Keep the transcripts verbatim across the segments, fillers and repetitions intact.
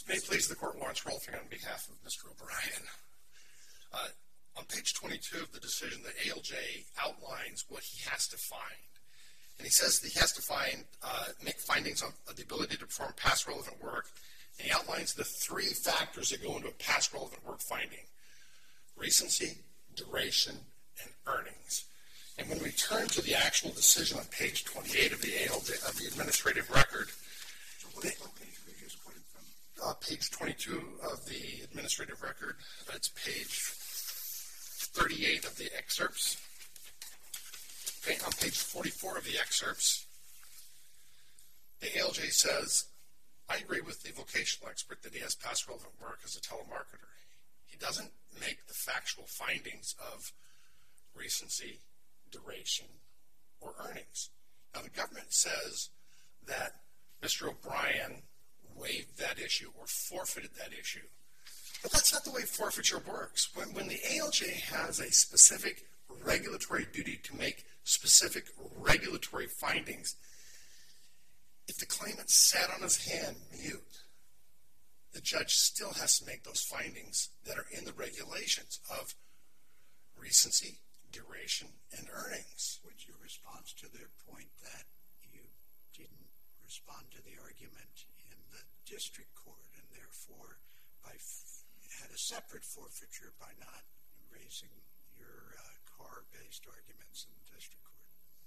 May it please the Court, Lawrence Rolfing on behalf of Mister O'Brien. Uh, on page twenty-two of the decision, the A L J outlines what he has to find. And he says that he has to find, uh, make findings on the ability to perform past relevant work. And he outlines the three factors that go into a past relevant work finding: recency, duration, and earnings. And when we turn to the actual decision on page twenty-eight of the A L J, of the administrative record, so what, what page were you just quoting from? Uh, page twenty-two of the administrative record. It's page thirty-eight of the excerpts. Okay, on page forty-four of the excerpts, the A L J says, I agree with the vocational expert that he has past relevant work as a telemarketer. He doesn't make the factual findings of recency, duration, or earnings. Now, the government says that Mister O'Brien waived that issue or forfeited that issue. But that's not the way forfeiture works. When, when the A L J has a specific regulatory duty to make specific regulatory findings, if the claimant sat on his hand mute, the judge still has to make those findings that are in the regulations of recency, duration, and earnings. What's your response to their point that you didn't respond to the argument in the district court and therefore by f- had a separate forfeiture by not raising your uh, car-based arguments in the district court?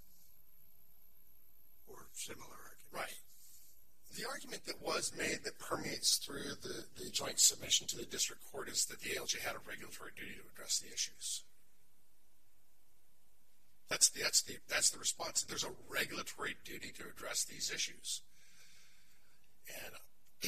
Or similar arguments? Right. The argument that was made that permeates through the, the joint submission to the district court is that the A L J had a regulatory duty to address the issues. That's the, that's the, that's the response. There's a regulatory duty to address these issues. And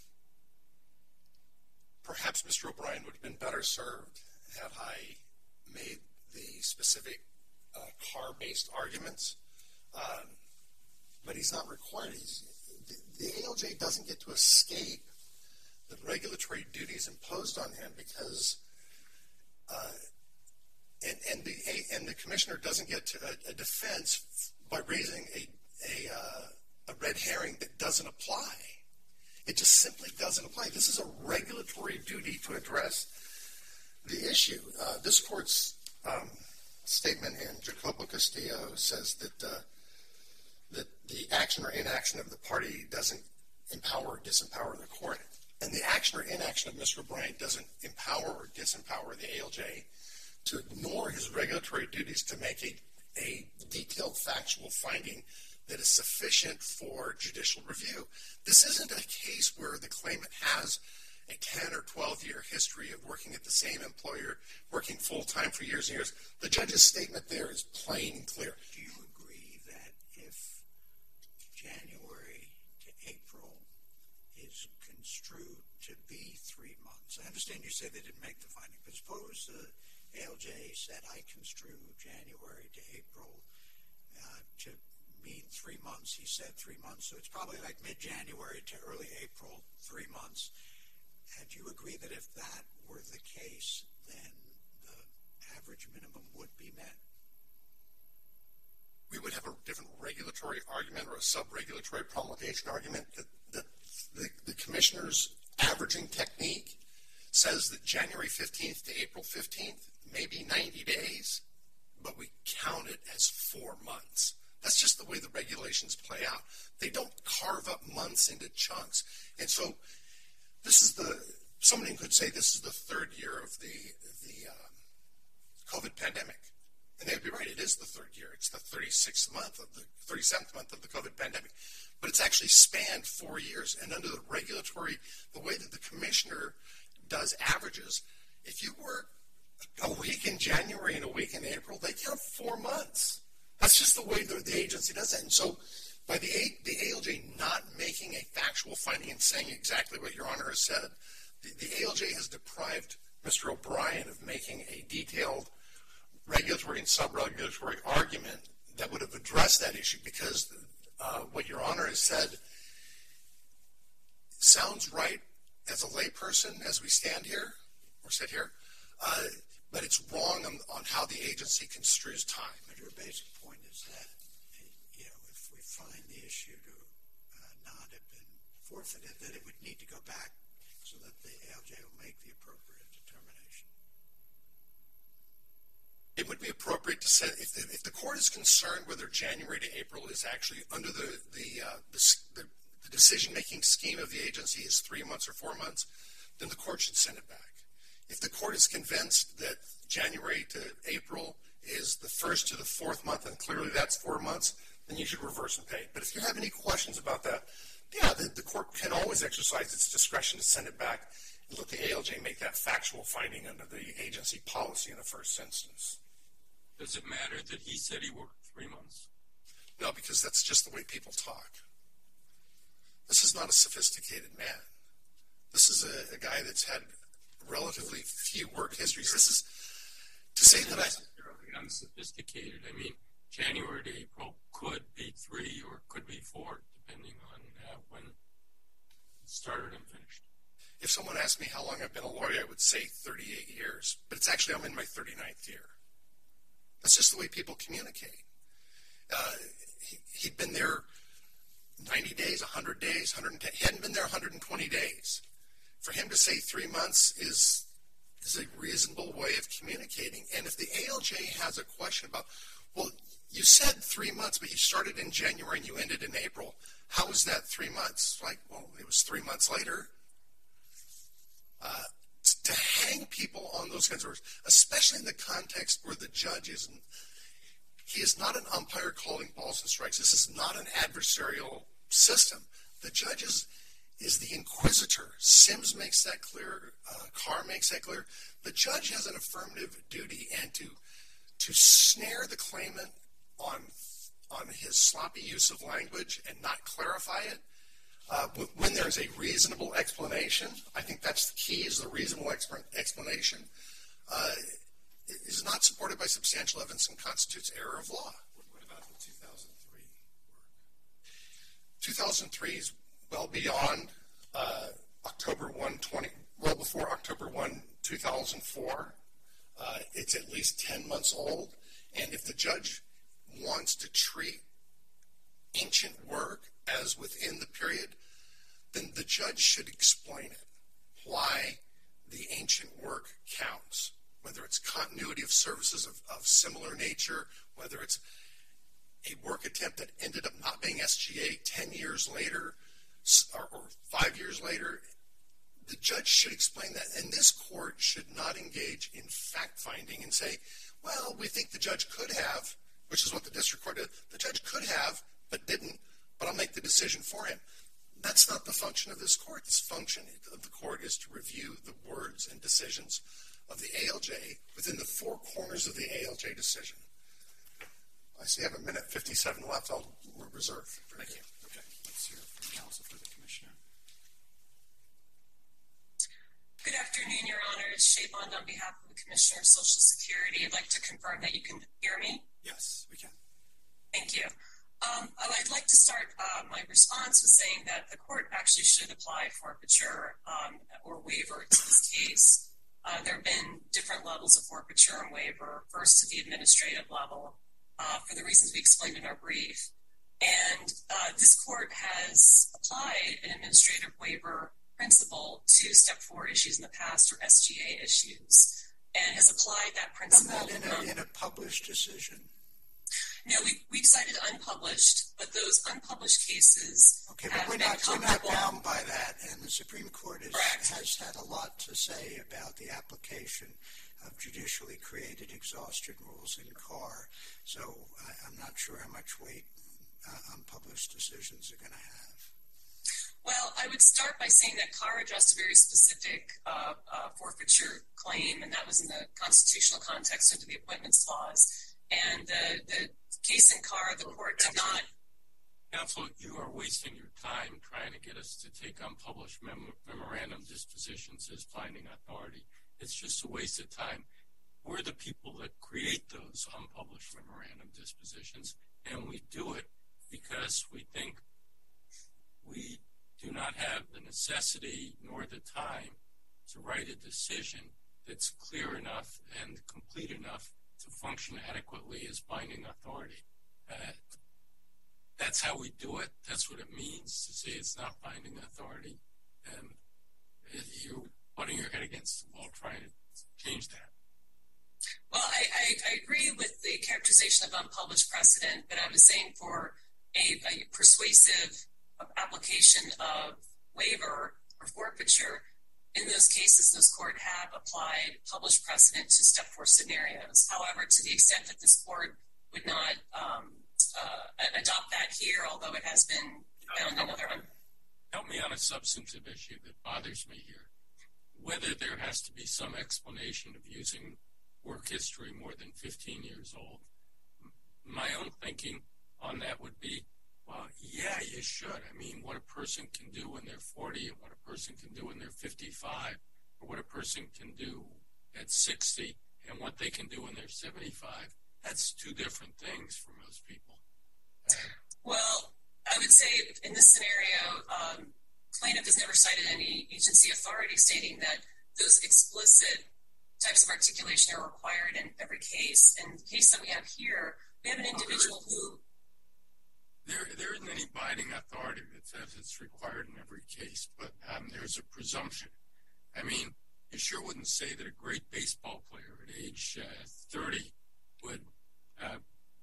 perhaps Mister O'Brien would have been better served had I made the specific uh, car-based arguments. Um, but he's not required. He's, the, the A L J doesn't get to escape the regulatory duties imposed on him because uh, And, and the and the commissioner doesn't get to a, a defense by raising a a, uh, a red herring that doesn't apply. It just simply doesn't apply. This is a regulatory duty to address the issue. Uh, this court's um, statement in Jacobo Castillo says that uh, that the action or inaction of the party doesn't empower or disempower the court, and the action or inaction of Mister O'Brien doesn't empower or disempower the A L J to ignore his regulatory duties to make a, a detailed factual finding that is sufficient for judicial review. This isn't a case where the claimant has a ten or twelve year history of working at the same employer, working full-time for years and years. The judge's statement there is plain and clear. Do you agree that if January to April is construed to be three months, I understand you say they didn't make the finding, but suppose the A L J said, I construe January to April uh, to mean three months. He said three months, so it's probably like mid-January to early April, three months. And do you agree that if that were the case, then the average minimum would be met? We would have a different regulatory argument or a sub-regulatory promulgation argument. That, that the, the commissioner's averaging technique says that January fifteenth to April fifteenth may be ninety days, but we count it as four months. That's just the way the regulations play out. They don't carve up months into chunks. And so this is the, somebody could say this is the third year of the, the um, COVID pandemic. And they'd be right, it is the third year. It's the thirty-sixth month of the, thirty-seventh month of the COVID pandemic. But it's actually spanned four years. And under the regulatory, the way that the commissioner does averages, if you work a week in January and a week in April, they count four months. That's just the way the, the agency does it. And so by the, a, the A L J not making a factual finding and saying exactly what Your Honor has said, the, the A L J has deprived Mister O'Brien of making a detailed regulatory and sub-regulatory argument that would have addressed that issue, because uh, what Your Honor has said sounds right as a layperson as we stand here, or sit here, uh, but it's wrong on, on how the agency construes time. But your basic point is that, you know, if we find the issue to uh, not have been forfeited, that it would need to go back so that the A L J will make the appropriate determination? It would be appropriate to say, if the, if the court is concerned whether January to April is actually under the, the, uh, the, the, the decision-making scheme of the agency is three months or four months, then the court should send it back. If the court is convinced that January to April is the first to the fourth month, and clearly that's four months, then you should reverse and pay. But if you have any questions about that, yeah, the, the court can always exercise its discretion to send it back and let the A L J make that factual finding under the agency policy in the first instance. Does it matter that he said he worked three months? No, because that's just the way people talk. This is not a sophisticated man. This is a, a guy that's had relatively few work histories. This is to say that I... Unsophisticated. I mean, January to April could be three or could be four, depending on uh, when it started and finished. If someone asked me how long I've been a lawyer, I would say thirty-eight years. But it's actually, I'm in my thirty-ninth year. That's just the way people communicate. Uh, he, he'd been there ninety days, one hundred days, one hundred ten. He hadn't been there one hundred twenty days. For him to say three months is is a reasonable way of communicating. And if the A L J has a question about, well, you said three months, but you started in January and you ended in April. How was that three months? Like, well, it was three months later. Uh, to hang people on those kinds of words, especially in the context where the judge is, he is not an umpire calling balls and strikes. This is not an adversarial system. The judge is, is the inquisitor. Sims makes that clear. Uh, Carr makes that clear. The judge has an affirmative duty, and to to snare the claimant on on his sloppy use of language and not clarify it, uh, when there is a reasonable explanation, I think that's the key, is the reasonable exp- explanation, uh, is not supported by substantial evidence and constitutes error of law. What about the two thousand three work? two thousand three is well beyond uh, October first, twenty, well before October first, two thousand four. Uh, it's at least ten months old. And if the judge wants to treat ancient work as within the period, then the judge should explain it, why the ancient work counts, whether it's continuity of services of, of similar nature, whether it's a work attempt that ended up not being S G A ten years later or, or five years later. The judge should explain that, and this court should not engage in fact-finding and say, well, we think the judge could have, which is what the district court did. The judge could have, but didn't, but I'll make the decision for him. That's not the function of this court. This function of the court is to review the words and decisions of the A L J within the four corners of the A L J decision. I see I have a minute fifty-seven left. I'll reserve. Thank you. Okay, let's hear from counsel for the commissioner. Good afternoon, Your Honors. Shay Bond on behalf of the Commissioner of Social Security. I'd like to confirm that you can hear me. Yes, we can. Thank you. Um, I'd like to start uh, my response with saying that the court actually should apply forfeiture um, or waiver to this case. Uh, there have been different levels of forfeiture and waiver, first to the administrative level, uh, for the reasons we explained in our brief. And uh, this court has applied an administrative waiver principle to step four issues in the past, or S G A issues, and has applied that principle. I'm not in a, in a published decision. No, we, we've cited unpublished, but those unpublished cases Okay, have but we're been not, we're not comparable. bound by that, and the Supreme Court is, Correct. has had a lot to say about the application of judicially created exhaustion rules in Carr. So I, I'm not sure how much weight uh, unpublished decisions are going to have. Well, I would start by saying that Carr addressed a very specific uh, uh, forfeiture claim, and that was in the constitutional context under the Appointments Clause. And the, the case in Carr, the court did not. Counsel, you are wasting your time trying to get us to take unpublished mem- memorandum dispositions as binding authority. It's just a waste of time. We're the people that create those unpublished memorandum dispositions, and we do it because we think we do not have the necessity nor the time to write a decision that's clear enough and complete enough to function adequately as binding authority. Uh, that's how we do it. That's what it means to say it's not binding authority. And it, characterization of unpublished precedent, but I was saying for a, a persuasive application of waiver or forfeiture, in those cases, those court have applied published precedent to step four scenarios. However, to the extent that this court would not um, uh, adopt that here, although it has been found in other... Un- Help me on a substantive issue that bothers me here. Whether there has to be some explanation of using work history more than fifteen years old. My own thinking on that would be, well, yeah, you should. I mean, what a person can do when they're forty and what a person can do when they're fifty-five, or what a person can do at sixty and what they can do when they're seventy-five, that's two different things for most people. Uh, well, I would say in this scenario, um, plaintiff has never cited any agency authority stating that those explicit types of articulation are required in every case. In the case that we have here, we have an individual who... There, there isn't any binding authority that says it's required in every case, but um, there's a presumption. I mean, you sure wouldn't say that a great baseball player at age uh, thirty would... Uh,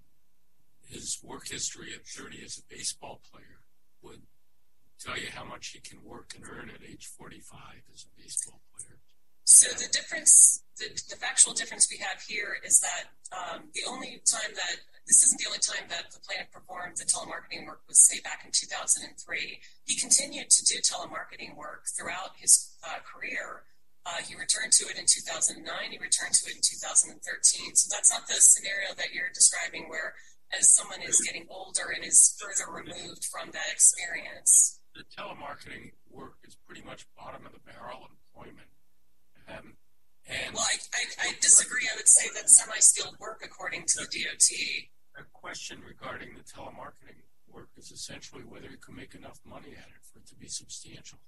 his work history at thirty as a baseball player would tell you how much he can work and earn at age forty-five as a baseball player. So the difference, the, the factual difference we have here is that um, the only time that, this isn't the only time that the plaintiff performed the telemarketing work was, say, back in two thousand three. He continued to do telemarketing work throughout his uh, career. Uh, he returned to it in two thousand nine. He returned to it in two thousand thirteen. So that's not the scenario that you're describing where as someone is getting older and is further removed from that experience. The telemarketing work is pretty much bottom of the barrel employment. Um, and well, I, I, I disagree. I would say that's semi-skilled work according to the D O T. A question regarding the telemarketing work is essentially whether you can make enough money at it for it to be substantial.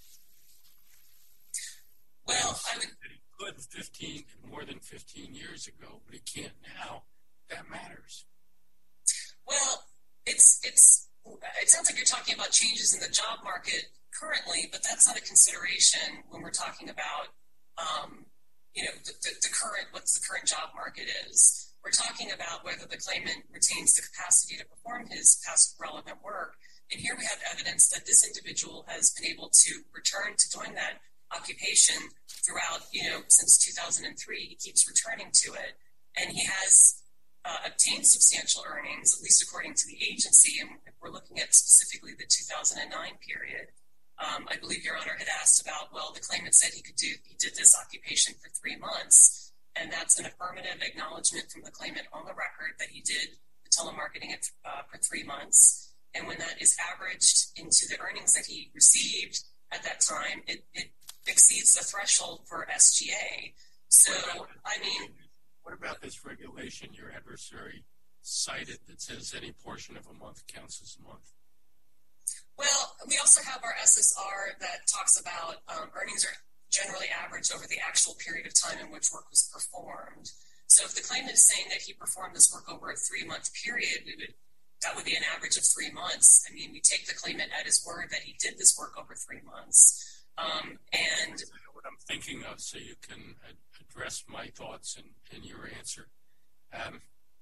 Well, I would... He could fifteen, more than fifteen years ago, but he can't now. That matters. Well, it's it's. It sounds like you're talking about changes in the job market currently, but that's not a consideration when we're talking about, um, you know, the, the, the current, what's the current job market is. We're talking about whether the claimant retains the capacity to perform his past relevant work. And here we have evidence that this individual has been able to return to doing that occupation throughout, you know, since two thousand three. He keeps returning to it, and he has Uh, obtained substantial earnings, at least according to the agency, and if we're looking at specifically the two thousand nine period. Um, I believe Your Honor had asked about, well, the claimant said he could do, he did this occupation for three months, and that's an affirmative acknowledgement from the claimant on the record that he did the telemarketing at, uh, for three months, and when that is averaged into the earnings that he received at that time, it, it exceeds the threshold for S G A. So, I mean... What about this regulation your adversary cited that says any portion of a month counts as a month? Well, we also have our S S R that talks about um, earnings are generally averaged over the actual period of time in which work was performed. So if the claimant is saying that he performed this work over a three-month period, we would that would be an average of three months. I mean, we take the claimant at his word that he did this work over three months. Um, and what I'm thinking of, so you can address my thoughts in, in your answer. Um,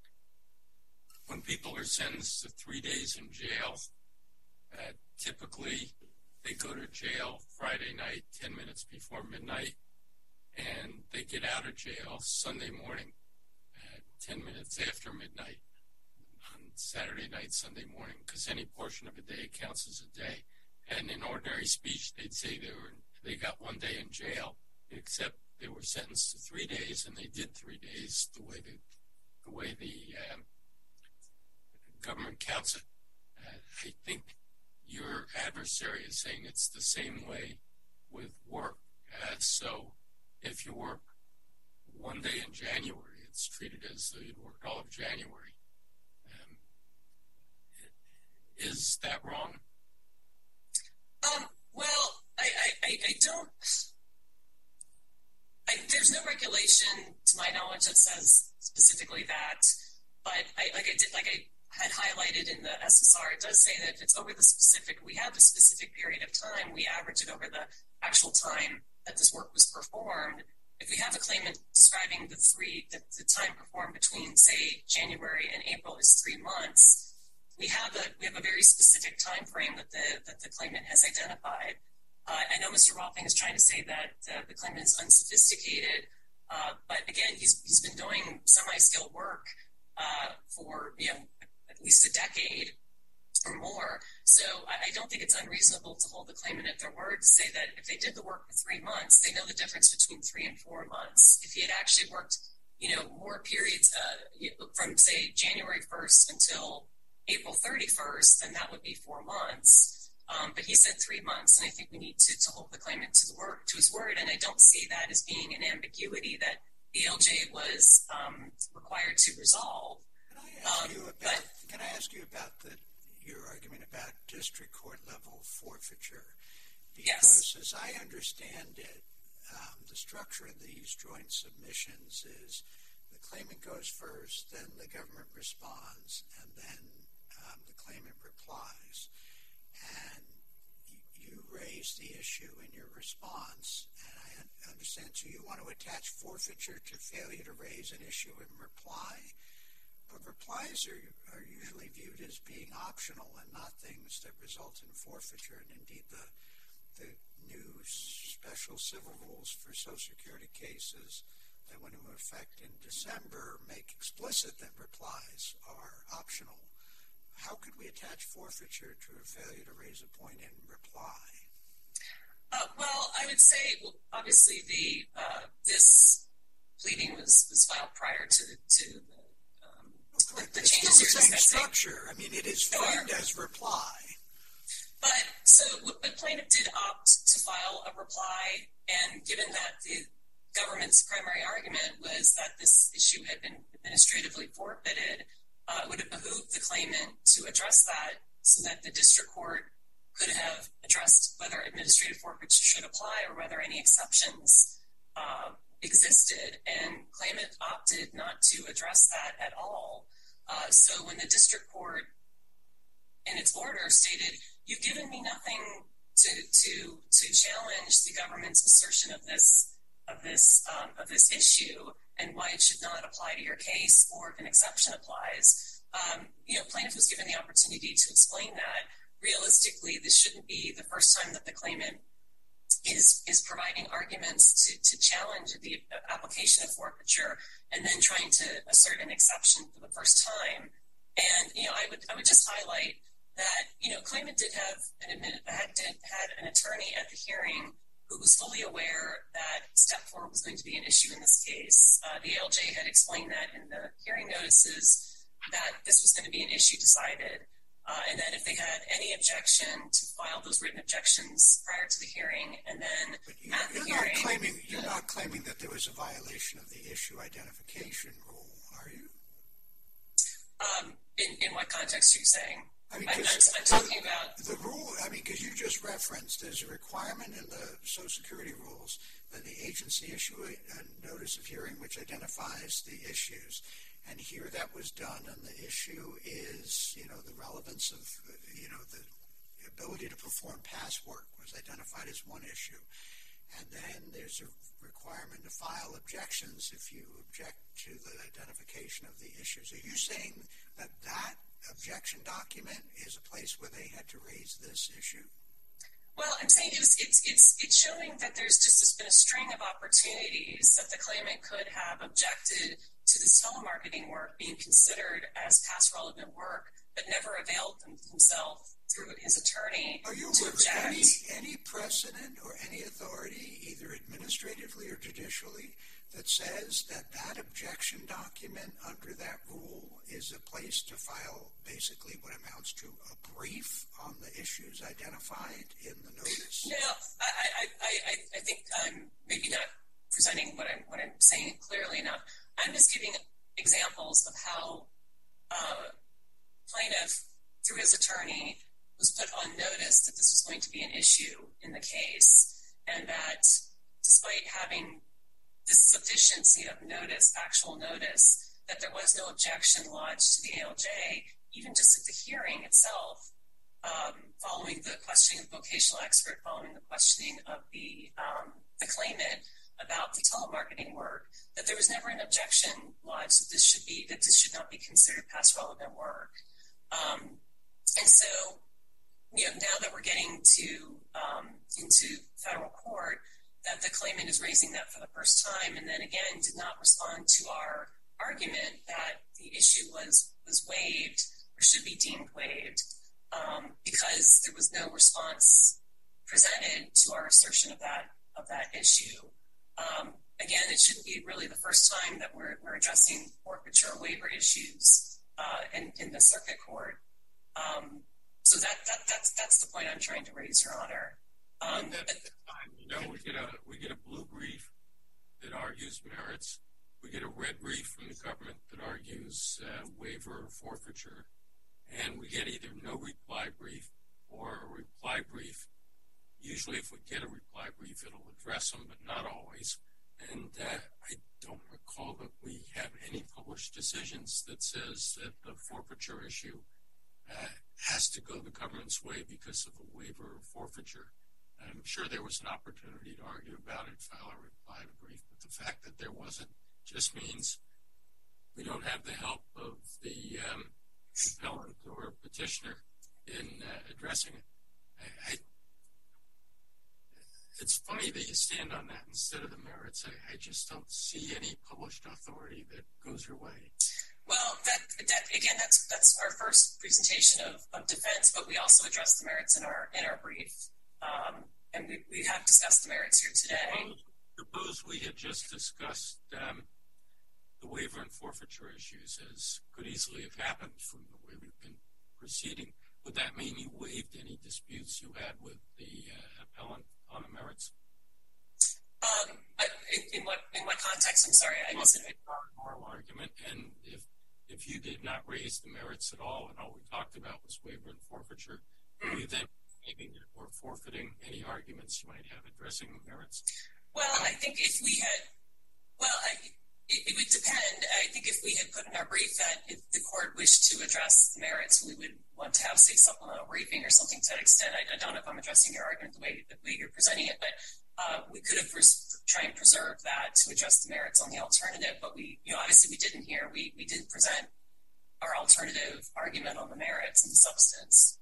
when people are sentenced to three days in jail, uh, typically they go to jail Friday night, ten minutes before midnight, and they get out of jail Sunday morning, uh, ten minutes after midnight, on Saturday night, Sunday morning, because any portion of a day counts as a day. And in ordinary speech, they'd say they were they got one day in jail, except they were sentenced to three days, and they did three days the way the the way the um, government counts it. Uh, I think your adversary is saying it's the same way with work. Uh, so if you work one day in January, it's treated as though you'd worked all of January. Um, is that wrong? Um, well, I, I, I, I don't, I, there's no regulation to my knowledge that says specifically that, but I, like I did, like I had highlighted in the S S R, it does say that if it's over the specific, we have a specific period of time, we average it over the actual time that this work was performed. If we have a claimant describe describing the three, the, the time performed between, say, January and April is three months, we have a we have a very specific time frame that the that the claimant has identified. Uh, I know Mister Rothing is trying to say that uh, the claimant is unsophisticated, uh, but again, he's he's been doing semi-skilled work uh, for you know at least a decade or more. So I, I don't think it's unreasonable to hold the claimant at their word to say that if they did the work for three months, they know the difference between three and four months. If he had actually worked, you know, more periods uh, from say January first until April thirty-first, then that would be four months. Um, but he said three months, and I think we need to, to hold the claimant to the word to his word. And I don't see that as being an ambiguity that the A L J was um, required to resolve. Can I ask um, you about? but, can I ask you about the? Your argument about district court level forfeiture, because yes. as I understand it, um, the structure of these joint submissions is the claimant goes first, then the government responds, and then um, the claimant replies. And you, you raise the issue in your response, and I understand, so you want to attach forfeiture to failure to raise an issue in reply? But replies are, are usually viewed as being optional and not things that result in forfeiture. And indeed, the the new special civil rules for Social Security cases that went into effect in December make explicit that replies are optional. How could we attach forfeiture to a failure to raise a point in reply? Uh, well, I would say, well, obviously, the uh, this pleading was, was filed prior to to the Correct. The It's changes still the you're same discussing. structure. I mean, it is framed Sure. as reply. But so the plaintiff did opt to file a reply, and given that the government's primary argument was that this issue had been administratively forfeited, uh, it would have behooved the claimant to address that so that the district court could have addressed whether administrative forfeiture should apply or whether any exceptions uh, existed. And claimant opted not to address that at all. Uh, so when the district court, in its order, stated, "You've given me nothing to to to challenge the government's assertion of this of this um, of this issue and why it should not apply to your case, or if an exception applies," um, you know, plaintiff was given the opportunity to explain that. Realistically, this shouldn't be the first time that the claimant is is providing arguments to, to challenge the application of forfeiture and then trying to assert an exception for the first time. And, you know, I would I would just highlight that, you know, claimant did have an admin, had, did, had an attorney at the hearing who was fully aware that step four was going to be an issue in this case. Uh, the A L J had explained that in the hearing notices that this was going to be an issue decided. Uh, and that if they had any objection, to file those written objections prior to the hearing, and then But you, at the you're hearing, not claiming you're not claiming that there was a violation of the issue identification rule, are you? um, in in what context are you saying? I mean, I'm, I'm, 'cause I'm talking about the rule. I mean, because you just referenced there's a requirement in the Social Security rules that the agency issue a, a notice of hearing which identifies the issues. And here that was done, and the issue is, you know, the relevance of, you know, the ability to perform past work was identified as one issue. And then there's a requirement to file objections if you object to the identification of the issues. Are you saying that that objection document is a place where they had to raise this issue? Well, I'm saying it's it's it's it's showing that there's just been a string of opportunities that the claimant could have objected to this telemarketing work being considered as past relevant work, but never availed them, himself through his attorney Are you to aware of object. any, any precedent or any authority, either administratively or judicially, that says that that objection document under that rule is a place to file basically what amounts to a brief on the issues identified in the notice? No, I, I, I, I, I think I'm maybe not presenting what I'm what I'm saying clearly enough. I'm just giving examples of how uh, plaintiff, through his attorney, was put on notice that this was going to be an issue in the case, and that despite having this sufficiency of notice, actual notice, that there was no objection lodged to the A L J, even just at the hearing itself, um, following the questioning of the vocational expert, following the questioning of the um, the claimant, about the telemarketing work, that there was never an objection lodged that this should be that this should not be considered past relevant work. Um, and so, you know, now that we're getting to um, into federal court, that the claimant is raising that for the first time, and then again did not respond to our argument that the issue was was waived or should be deemed waived um, because there was no response presented to our assertion of that of that issue. Um, again, it shouldn't be really the first time that we're we're addressing forfeiture waiver issues uh, in in the circuit court. Um, so that that that's that's the point I'm trying to raise, Your Honor. Um, at that time, you know, we get a we get a blue brief that argues merits. We get a red brief from the government that argues uh, waiver or forfeiture, and we get either no reply brief or a reply brief. Usually, if we get a reply brief, it'll address them, but not always. And uh, I don't recall that we have any published decisions that says that the forfeiture issue uh, has to go the government's way because of a waiver or forfeiture. I'm sure there was an opportunity to argue about it, file a reply brief, but the fact that there wasn't just means we don't have the help of the um, appellant or petitioner in uh, addressing it. I, I, it's funny that you stand on that instead of the merits. I, I just don't see any published authority that goes your way. Well, that, that again, that's that's our first presentation of, of defense, but we also address the merits in our in our brief. Um, and we, we have discussed the merits here today. Suppose, suppose we had just discussed um, the waiver and forfeiture issues, as could easily have happened from the way we've been proceeding. Would that mean you waived any disputes you had with the uh, appellant on the merits? Um, I, in, in what in what context? I'm sorry, I missed it. Oral argument, and if if you did not raise the merits at all, and all we talked about was waiver and forfeiture, mm. you then waiving or forfeiting any arguments you might have addressing the merits? Well, I think if we had, well, I, it, it would depend. I think if we had put in our brief that if the court wished to address the merits, we would want to have, say, supplemental briefing or something to that extent. I, I don't know if I'm addressing your argument the way, the way you're presenting it, but uh, we could have res- try and preserve that to address the merits on the alternative. But we, you know, obviously we didn't here. We we did present our alternative argument on the merits and the substance.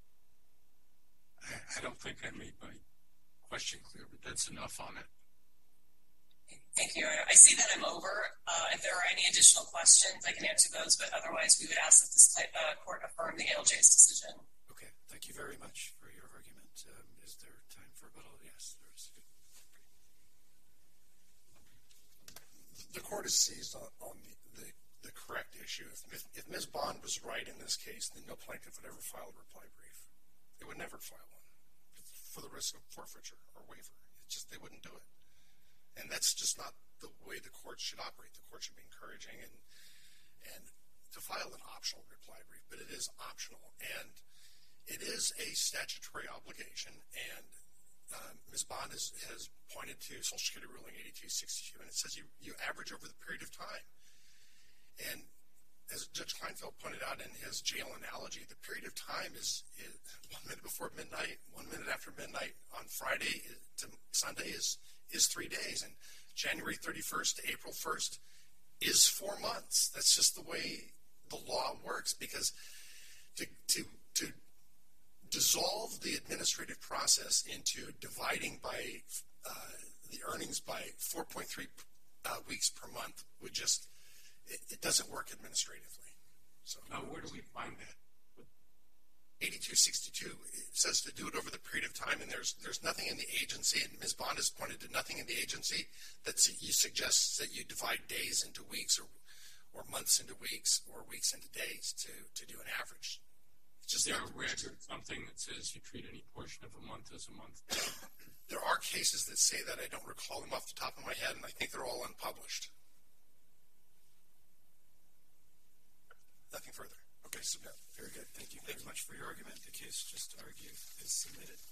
I don't think I made my question clear, but that's enough on it. Thank you. I see that I'm over. Uh, if there are any additional questions, I can answer those, but otherwise we would ask that this uh, court affirm the A L J's decision. Okay. Thank you very much for your argument. Um, is there time for rebuttal? Yes, there is. The court is seized on, on the, the, the correct issue. If, if Miz Bond was right in this case, then no plaintiff would ever file a reply brief. They would never file one for the risk of forfeiture or waiver. It's just they wouldn't do it. And that's just not the way the court should operate. The court should be encouraging and and to file an optional reply brief, but it is optional. And it is a statutory obligation. And um, Miz Bond has, has pointed to Social Security ruling eighty-two sixty-two, and it says you, you average over the period of time. And as Judge Kleinfeld pointed out in his jail analogy, the period of time is, is one minute before midnight, one minute after midnight on Friday to Sunday is is three days, and January thirty-first to April first is four months. That's just the way the law works, because to to to dissolve the administrative process into dividing by uh, the earnings by four point three uh, weeks per month would just It, it doesn't work administratively. So now, where do we find that? eighty-two sixty-two says to do it over the period of time, and there's there's nothing in the agency, and Miz Bond has pointed to nothing in the agency that you suggests that you divide days into weeks or or months into weeks or weeks into days to, to do an average. It's just there a record, something that says you treat any portion of a month as a month? There are cases that say that. I don't recall them off the top of my head, and I think they're all unpublished. Nothing further. Okay, submit. Very good. Thank you very much for your argument. The case just argued is submitted.